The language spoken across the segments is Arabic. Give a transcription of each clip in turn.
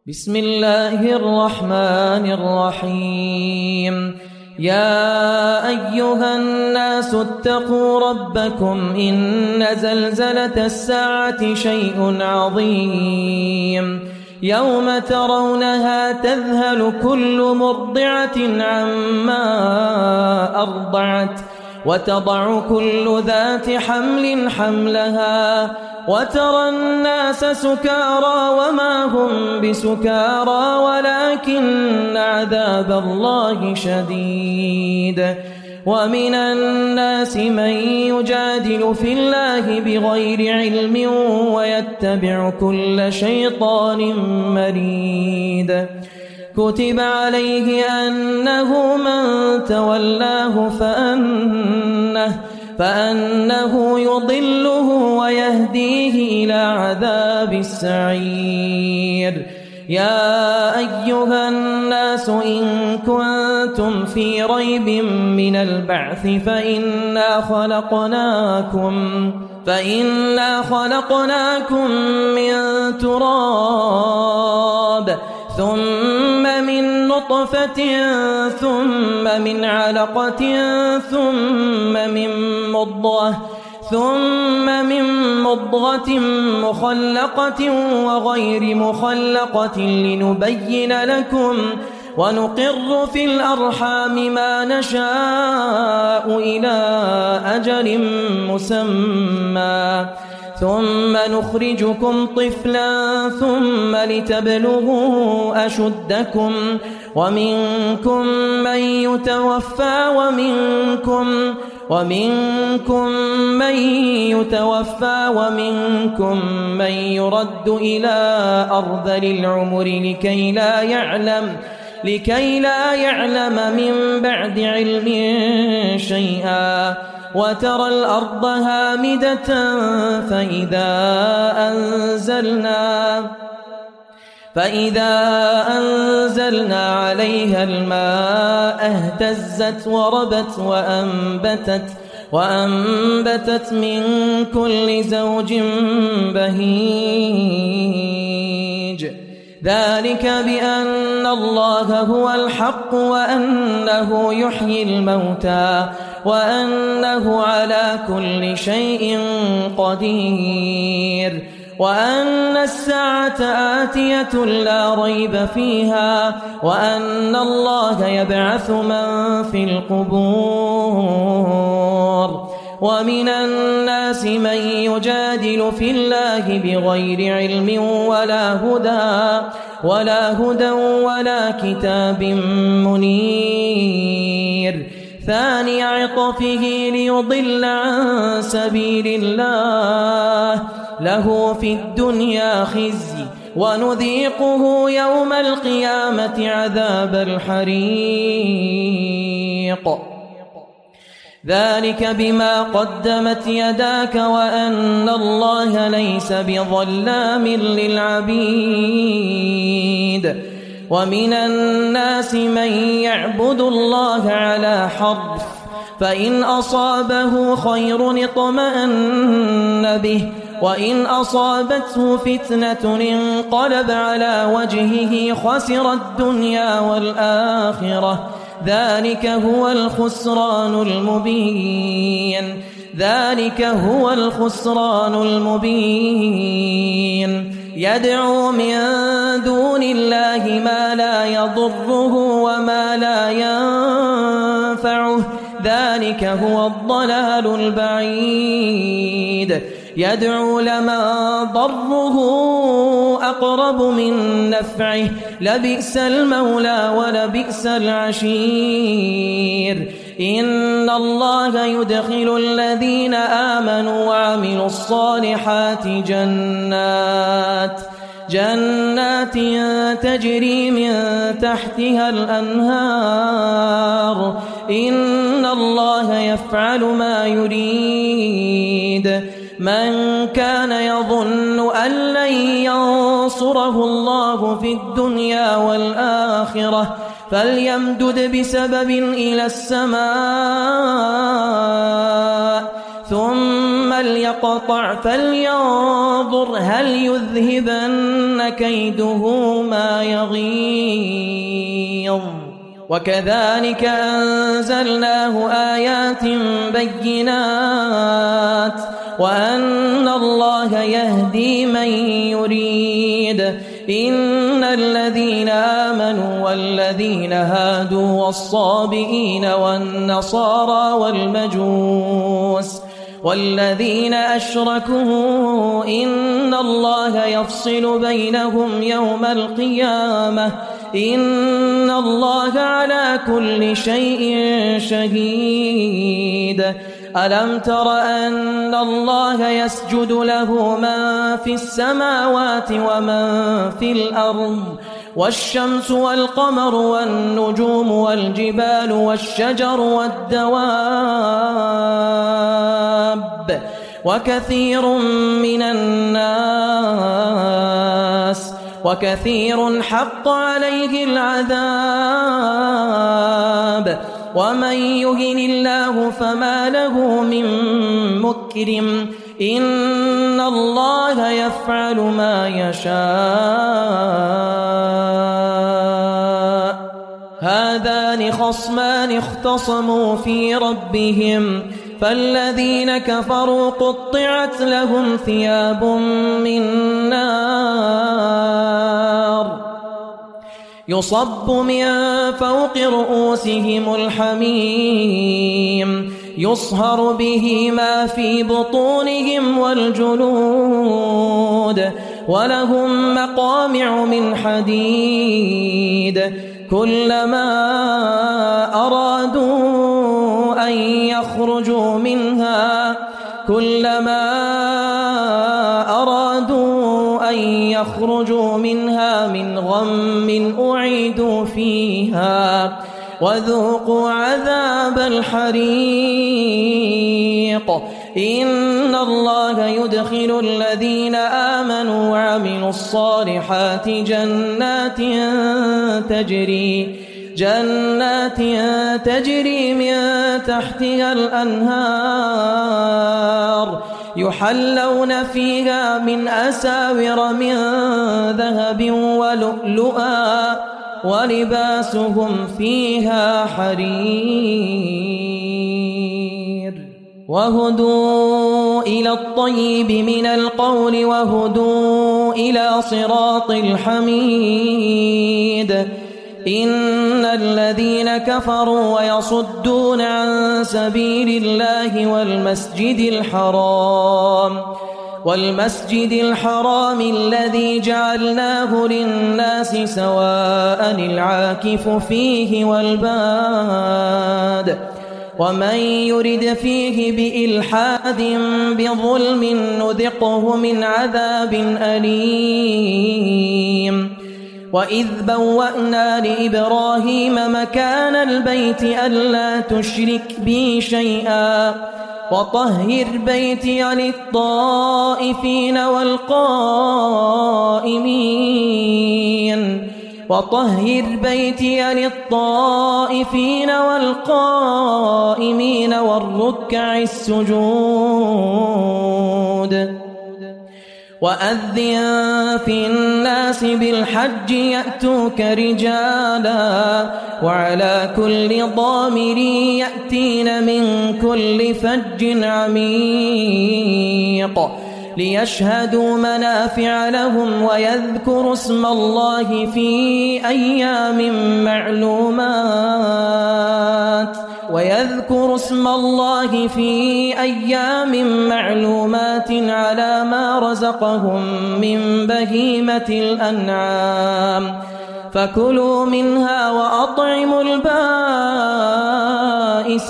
بسم الله الرحمن الرحيم. يا أيها الناس اتقوا ربكم إن زلزلة الساعة شيء عظيم يوم ترونها تذهل كل مرضعة عما أرضعت وتضع كل ذات حمل حملها وترى الناس سكارى وما هم بسكارى ولكن عذاب الله شديد. ومن الناس من يجادل في الله بغير علم ويتبع كل شيطان مريد. كتب عليه أنه من تولاه فأنه يضله ويهديه إلى عذاب السعير. يا أيها الناس إن كنتم في ريب من البعث فإنا خلقناكم من تراب ثم من نطفة ثم من علقة ثم من مضغة مخلقة وغير مخلقة لنبين لكم ونقر في الأرحام ما نشاء إلى أجل مسمى ثم نخرجكم طفلا ثم لتبلغوا أشدكم ومنكم من يتوفى ومنكم من يرد إلى أرذل العمر لكي لا يعلم من بعد علم شيئا. وترى الأرض هامدة فإذا أنزلنا عليها الماء اهتزت وربت وأنبتت من كل زوج بهيج. ذلك بأن الله هو الحق وأنه يحيي الموتى وأنه على كل شيء قدير وأن الساعة آتية لا ريب فيها وأن الله يبعث من في القبور. ومن الناس من يجادل في الله بغير علم ولا هدى ولا كتاب منير. ثاني عطفه ليضل عن سبيل الله له في الدنيا خزي ونذيقه يوم القيامة عذاب الحريق. ذلك بما قدمت يداك وأن الله ليس بظلام للعبيد. ومن الناس من يعبد الله على حرف فإن أصابه خير اطمأن به وإن أصابته فتنة انقلب على وجهه خسر الدنيا والآخرة. ذلك هو الخسران المبين. يدعو من دون الله ما لا يضره وما لا ينفعه ذلك هو الضلال البعيد. يدعو لمن ضره أقرب من نفعه لبئس المولى ولبئس العشير. إن الله يدخل الذين آمنوا وعملوا الصالحات جنات تجري من تحتها الأنهار. إن الله يفعل ما يريد. من كان يظن أن لن ينصره الله في الدنيا والآخرة فليمدد بسبب إلى السماء ثم ليقطع فلينظر هل يذهبن كيده ما يغيظ وكذلك أنزلناه آيات بينات وأن الله يهدي من يريد إن الذين آمنوا والذين هادوا والصابئين والنصارى والمجوس والذين أشركوا إن الله يفصل بينهم يوم القيامة إن الله على كل شيء شهيد ألم تر أن الله يسجد له من في السماوات ومن في الأرض والشمس والقمر والنجوم والجبال والشجر والدواب وكثير من الناس وكثير حق عليه العذاب ومن يهن الله فما له من مكرم إن الله يفعل ما يشاء هذان خصمان اختصموا في ربهم فالذين كفروا قطعت لهم ثياب من نار يصب من فوق رؤوسهم الحميم يصهر به ما في بطونهم والجلود ولهم مقامع من حديد كلما أرادوا أن يخرجوا منها من غم أعيدوا فيها وذوقوا عذاب الحريق إن الله يدخل الذين آمنوا وعملوا الصالحات جنات تجري من تحتها الأنهار يحلون فيها من أساور من ذهب ولؤلؤا ولباسهم فيها حرير وهدوا إلى الطيب من القول وهدوا إلى صراط الحميد إن الذين كفروا ويصدون عن سبيل الله والمسجد الحرام الذي جعلناه للناس سواء العاكف فيه والباد ومن يرد فيه بإلحاد بظلم نذقه من عذاب أليم وإذ بوأنا لإبراهيم مكان البيت ألا تشرك بي شيئا وطهر بيتي للطائفين والقائمين والركع السجود وأذن في الناس بالحج يأتوك رجالا وعلى كل ضامر يأتين من كل فج عميق ليشهدوا منافع لهم ويذكروا اسم الله في أيام معلومات على ما رزقهم من بهيمة الأنعام فكلوا منها وأطعموا البائس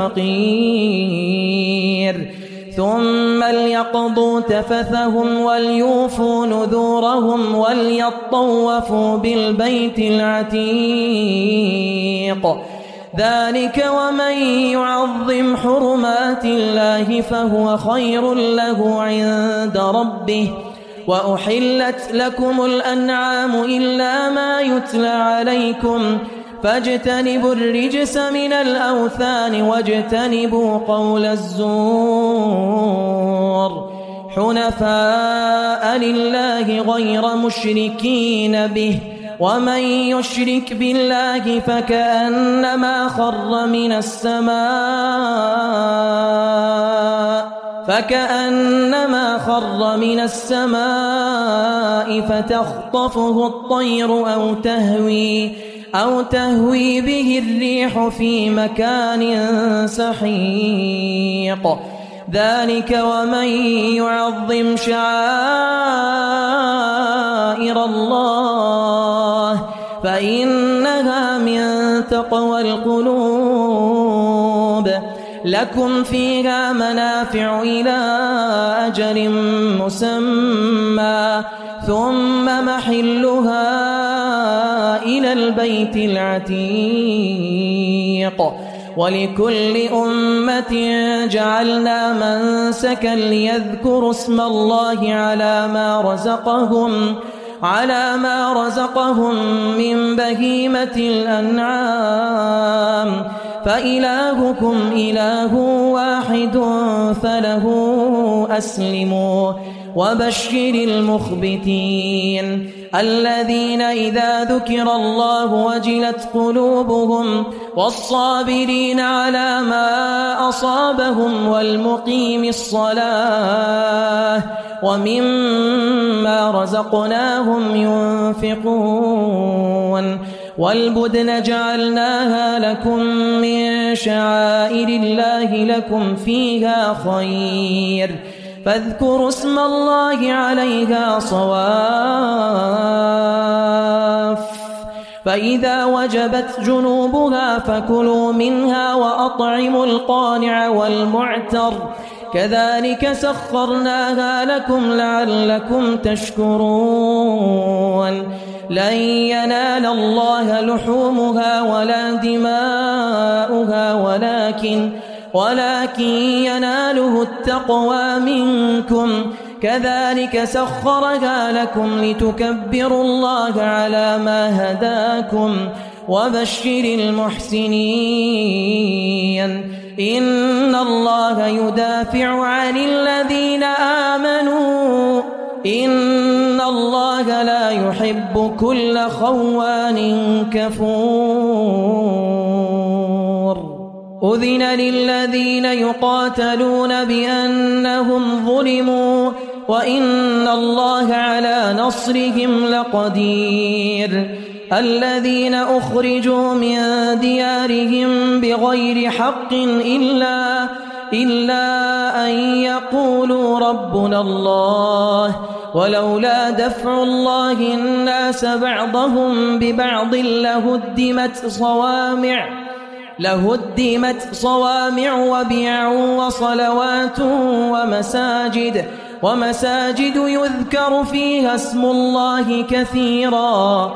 الفقير ثم ليقضوا تفثهم وليوفوا نذورهم وليطوفوا بالبيت العتيق ذلك ومن يعظم حرمات الله فهو خير له عند ربه وأحلت لكم الأنعام إلا ما يتلى عليكم فاجتنبوا الرجس من الأوثان واجتنبوا قول الزور حنفاء لله غير مشركين به ومن يشرك بالله فكأنما خر من السماء فتخطفه الطير أو تهوي به الريح في مكان سحيق ذلك ومن يعظم شعائر الله فإنها من تقوى القلوب لكم فيها منافع إلى أجل مسمى ثم محلها إلى البيت العتيق ولكل أمة جعلنا منسكا ليذكروا اسم الله على ما رزقهم من بهيمة الأنعام فإلهكم إله واحد فله أسلموا وبشر المخبتين الذين إذا ذكر الله وجلت قلوبهم والصابرين على ما أصابهم والمقيم الصلاة ومما رزقناهم ينفقون والبدن جعلناها لكم من شعائر الله لكم فيها خير فاذكروا اسم الله عليها صواف فإذا وجبت جنوبها فكلوا منها وأطعموا القانع والمعتر كذلك سخرناها لكم لعلكم تشكرون لن ينال الله لحومها ولا دماؤها ولكن يناله التقوى منكم كذلك سخرها لكم لتكبروا الله على ما هداكم وبشر المحسنين إن الله يدافع عن الذين آمنوا إن الله لا يحب كل خوان كفور أذن للذين يقاتلون بأنهم ظلموا وإن الله على نصرهم لقدير الذين أخرجوا من ديارهم بغير حق إلا أن يقولوا ربنا الله ولولا دفع الله الناس بعضهم ببعض لهدمت صوامع وبيع وصلوات ومساجد يذكر فيها اسم الله كثيرا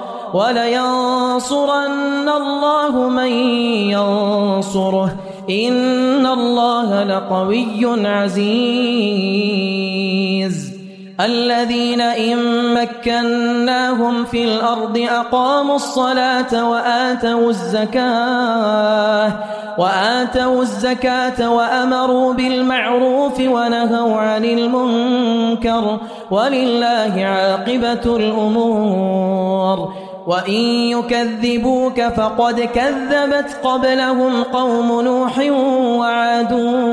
ولينصرن الله من ينصره إن الله لقوي عزيز الذين إن مكناهم في الأرض أقاموا الصلاة وآتوا الزكاة وأمروا بالمعروف ونهوا عن المنكر ولله عاقبة الأمور وإن يكذبوك فقد كذبت قبلهم قوم نوح وعاد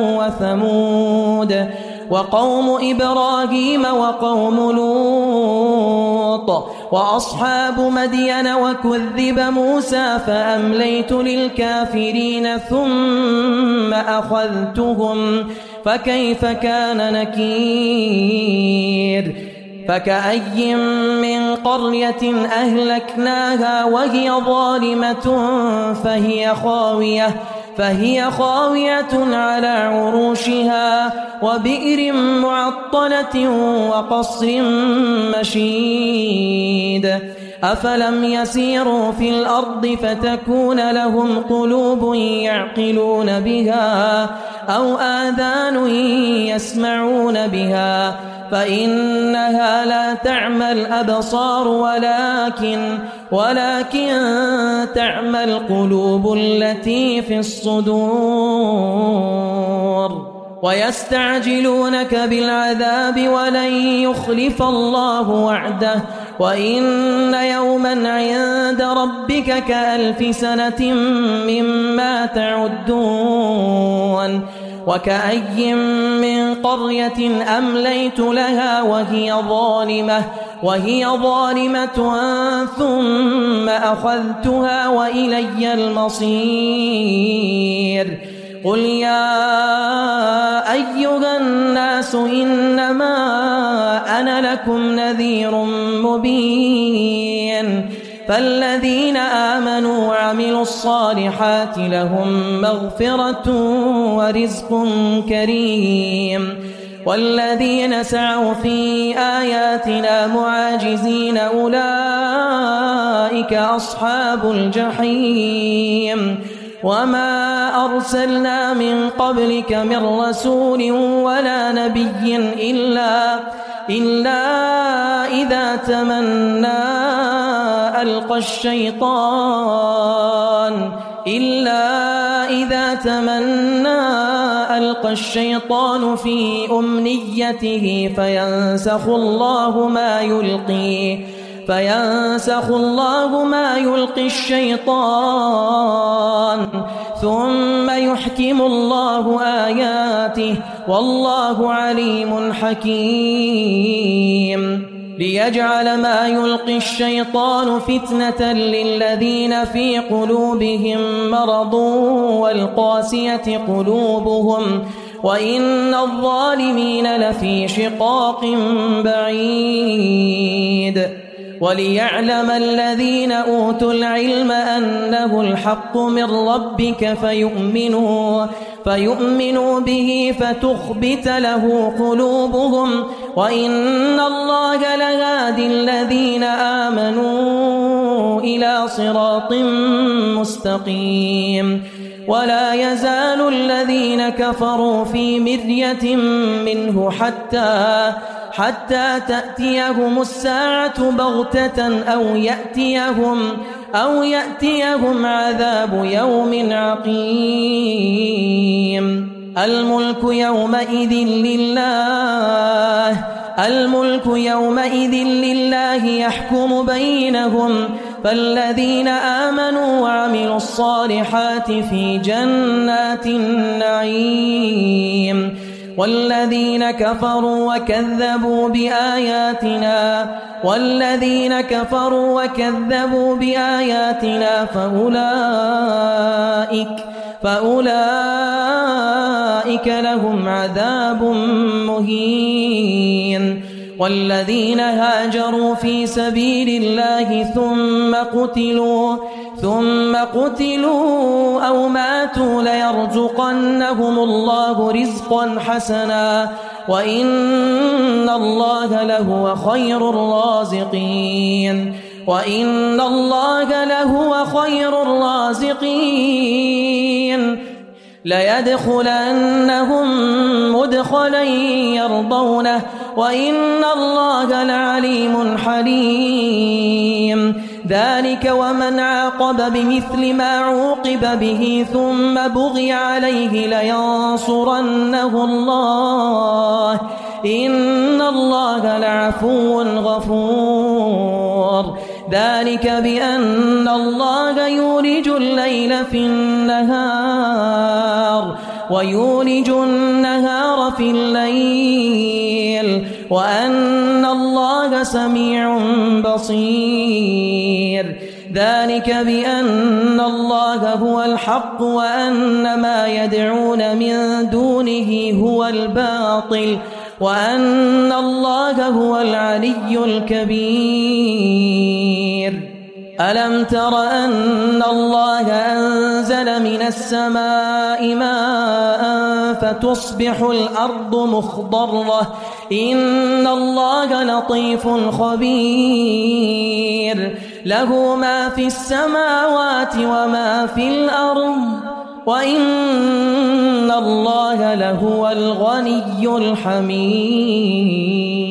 وثمود وقوم إبراهيم وقوم لوط وأصحاب مدين وكذب موسى فأمليت للكافرين ثم أخذتهم فكيف كان نكير فكأي من قرية أهلكناها وهي ظالمة فهي خاوية على عروشها وبئر معطلة وقصر مشيد أفلم يسيروا في الأرض فتكون لهم قلوب يعقلون بها أو آذان يسمعون بها فإنها لا تعمى الأبصار ولكن تعمى القلوب التي في الصدور. ويستعجلونك بالعذاب ولن يخلف الله وعده وإن يوما عند ربك كألف سنة مما تعدون. وكأي من قرية أمليت لها وهي ظالمة ثم أخذتها وإلي المصير. قل يا أيها الناس إنما أنا لكم نذير مبين. فالذين آمنوا وعملوا الصالحات لهم مغفرة ورزق كريم. والذين سعوا في آياتنا معاجزين أولئك أصحاب الجحيم. وما أرسلنا من قبلك من رسول ولا نبي إلا إذا تمنى ألقى الشيطان في أمنيته فينسخ الله ما يلقي الشيطان ثم يحكم الله آياته والله عليم حكيم. ليجعل ما يلقي الشيطان فتنة للذين في قلوبهم مرض والقاسية قلوبهم وإن الظالمين لفي شقاق بعيد. وليعلم الذين أوتوا العلم أنه الحق من ربك فيؤمنوا به فتخبت له قلوبهم وإن الله لهادي الذين آمنوا إلى صراط مستقيم. ولا يزال الذين كفروا في مرية منه حتى تأتيهم الساعة بغتة أو يأتيهم عذاب يوم عقيم. الملك يومئذ لله يحكم بينهم فالذين آمنوا وعملوا الصالحات في جنات النعيم. والذين كفروا وكذبوا بآياتنا فأولئك لهم عذاب مهين. والذين هاجروا في سبيل الله ثم قتلوا أو ماتوا ليرزقنهم الله رزقا حسنا وإن الله لهو خير الرازقين. ليدخلنهم مدخلا يرضونه وإن الله لعليم حليم. ذلك ومن عاقب بمثل ما عوقب به ثم بغي عليه لينصرنه الله إن الله لعفو غفور. ذلك بأن الله يولج الليل في النهار ويولج النهار في الليل وأن الله سميع بصير. ذلك بأن الله هو الحق وأن ما يدعون من دونه هو الباطل وأن الله هو العلي الكبير. ألم تر أن الله أنزل من السماء ماء فتصبح الأرض مخضرة إن الله لطيف خبير. له ما في السماوات وما في الأرض وإن الله لهو الغني الحميد.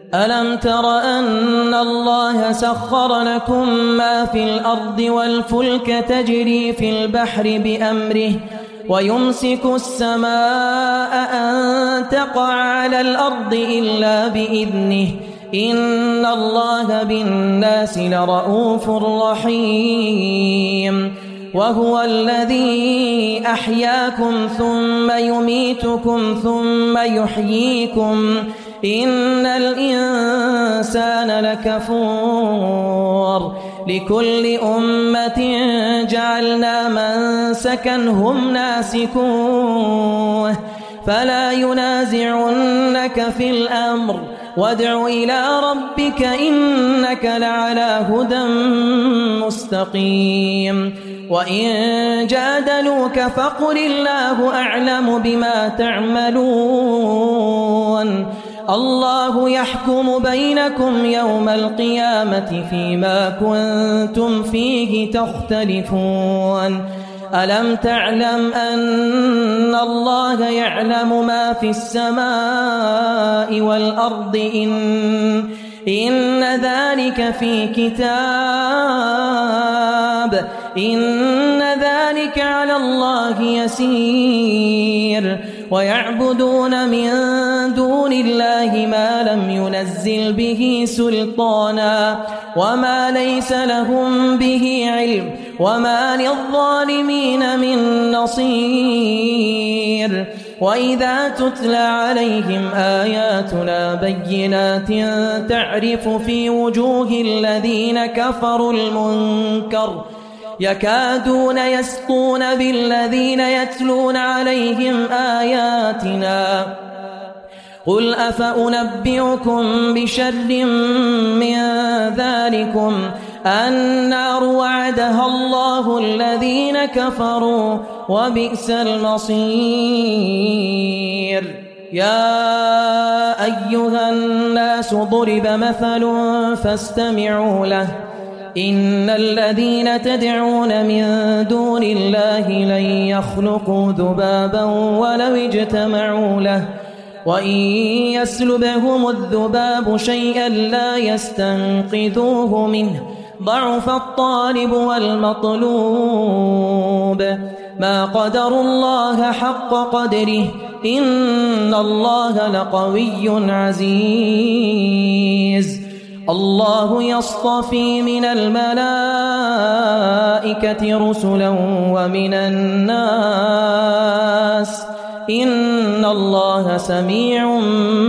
ألم تر أن الله سخر لكم ما في الأرض والفلك تجري في البحر بأمره ويمسك السماء أن تقع على الأرض إلا بإذنه إن الله بالناس لرؤوف رحيم وهو الذي أحياكم ثم يميتكم ثم يحييكم إن الإنسان لكفور لكل أمة جعلنا منسكا هم ناسكوه فلا ينازعنك في الأمر وادع إلى ربك إنك لعلى هدى مستقيم وإن جادلوك فقل الله أعلم بما تعملون الله يحكم بينكم يوم القيامة فيما كنتم فيه تختلفون ألم تعلم أن الله يعلم ما في السماء والأرض إن ذلك في كتاب إن ذلك على الله يسير ويعبدون من دون الله ما لم ينزل به سلطانا وما ليس لهم به علم وما للظالمين من نصير وإذا تتلى عليهم آياتنا بينات تعرف في وجوه الذين كفروا المنكر يكادون يسطون بالذين يتلون عليهم آياتنا قل أفأنبئكم بشر من ذلكم النار وعدها الله الذين كفروا وبئس المصير يا أيها الناس ضرب مثل فاستمعوا له إن الذين تدعون من دون الله لن يخلقوا ذبابا ولو اجتمعوا له وإن يسلبهم الذباب شيئا لا يستنقذوه منه ضعف الطالب والمطلوب ما قدروا الله حق قدره إن الله لقوي عزيز الله يصطفي من الملائكة رسلا ومن الناس إن الله سميع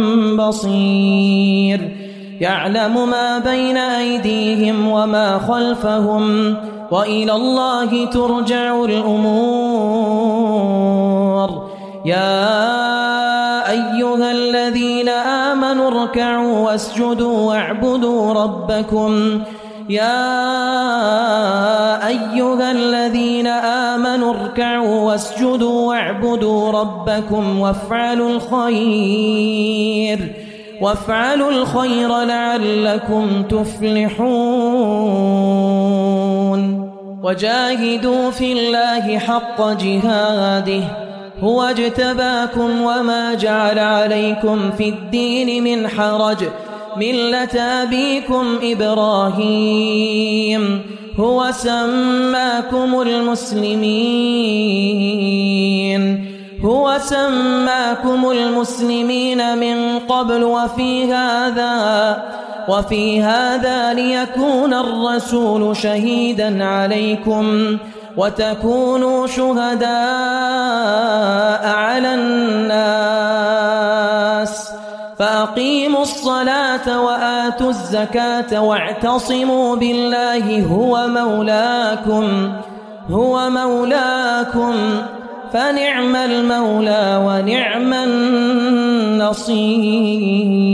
بصير يعلم ما بين أيديهم وما خلفهم وإلى الله ترجع الأمور يا أيها الذين آمنوا اركعوا واسجدوا واعبدوا ربكم يا أيها الذين آمنوا اركعوا واسجدوا واعبدوا ربكم وافعلوا الخير لعلكم تفلحون وجاهدوا في الله حق جهاده هو اجتباكم وما جعل عليكم في الدين من حرج ملة أبيكم إبراهيم هو سماكم المسلمين من قبل وفي هذا ليكون الرسول شهيدا عليكم وتكونوا شهداء على الناس فأقيموا الصلاة وآتوا الزكاة واعتصموا بالله هو مولاكم فنعم المولى ونعم النصير.